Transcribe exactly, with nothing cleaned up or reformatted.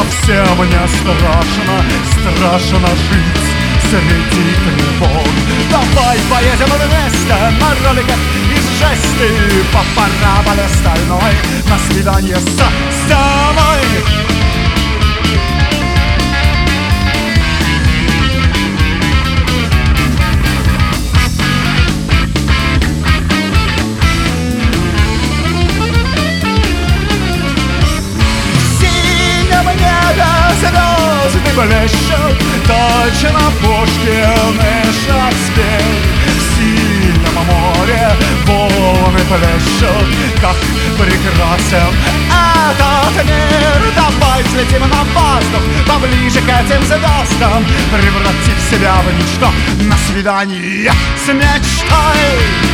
всем мне страшно, страшно жить среди тревог. Давай поедем вместе на роликах из жести по параболе стальной на свидание с самой. Звезды блещут, точно Пушкин и Шекспир. В синем море волны плещут, как прекрасен этот мир. Давай взлетим на воздух, поближе к этим звездам, превратив себя в ничто на свидание с мечтой.